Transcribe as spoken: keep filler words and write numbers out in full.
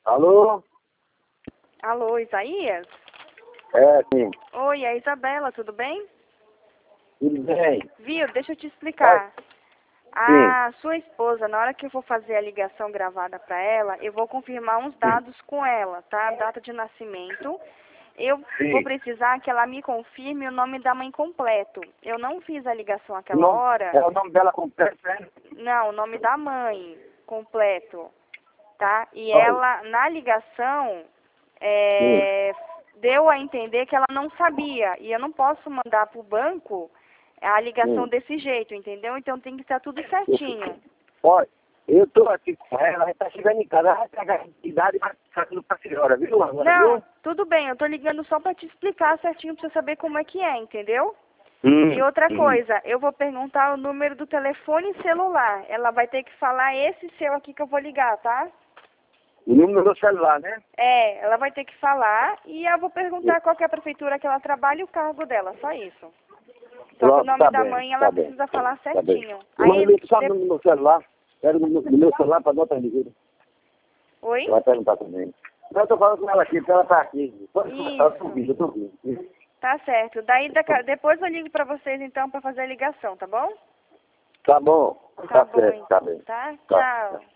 Alô? Alô, Isaías? É, sim. Oi, é a Isabela, tudo bem? Tudo bem? Viu, deixa eu te explicar. Sim. A sua esposa, na hora que eu for fazer a ligação gravada para ela, eu vou confirmar uns dados com ela, tá? Data de nascimento. Eu Sim. vou precisar que ela me confirme o nome da mãe completo. Eu não fiz a ligação O aquela nome, hora. é o nome dela completo, né? Não, o nome da mãe completo, tá? E Olha. ela, na ligação, Sim. é, deu a entender que ela não sabia. E eu não posso mandar para o banco a ligação Sim. desse jeito, entendeu? Então tem que estar tudo certinho. Olha, eu tô aqui com ela, ela tá chegando em casa, ela vai pegar a idade e vai ficar tudo pra senhora, viu? Agora, Não, viu? tudo bem, eu tô ligando só para te explicar certinho para você saber como é que é, entendeu? Hum. E outra Hum. coisa, eu vou perguntar o número do telefone celular. Ela vai ter que falar esse seu aqui que eu vou ligar, tá? O número do meu celular, né? É, ela vai ter que falar e eu vou perguntar qual que é a prefeitura que ela trabalha e o cargo dela, só isso. Só que o Pronto, nome tá da bem, mãe ela tá bem. precisa falar Tá bem. certinho. Eu Aí, mandei só de... no meu celular. Quero no, no meu celular pra nota de Oi? Ela vai perguntar também. Não, eu tô falando com ela aqui, porque ela tá aqui. Pode começar, eu tô Isso, ouvindo, eu tô ouvindo. tá certo. Daí daca- depois eu ligo pra vocês então pra fazer a ligação, tá bom? Tá bom. Tá Tá bom, certo, tá então, bem. tá? Tá. Tchau.